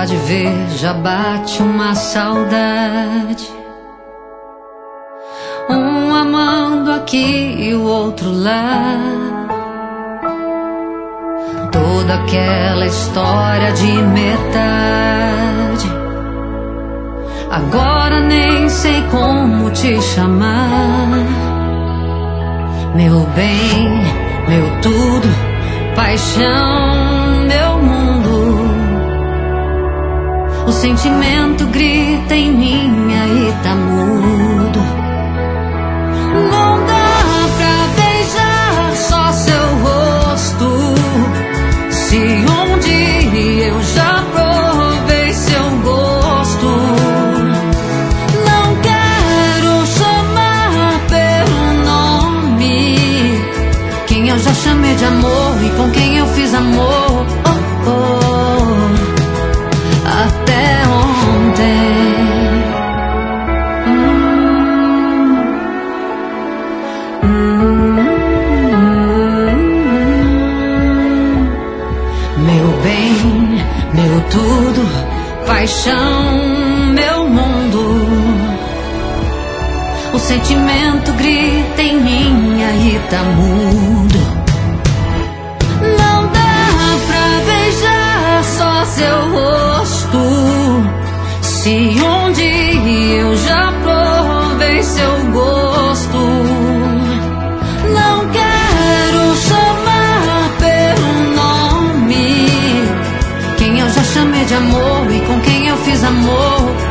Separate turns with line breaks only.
de ver já bate uma saudade. Um amando aqui e o outro lá. Toda aquela história de metade. Agora nem sei como te chamar. Meu bem, meu tudo, paixão, meu mundo. O sentimento grita em mim, aí tá mudo. Não dá pra beijar só seu rosto. Se um dia eu já provei seu gosto. Não quero chamar pelo nome quem eu já chamei de amor e com quem eu fiz amor. Oh, oh, até ontem. Meu bem, meu tudo, paixão, meu mundo. O sentimento grita em mim, aí tá mudo. Não dá pra beijar só seu rosto. Se um dia eu já provei seu gosto. Não quero chamar pelo nome quem eu já chamei de amor e com quem eu fiz amor.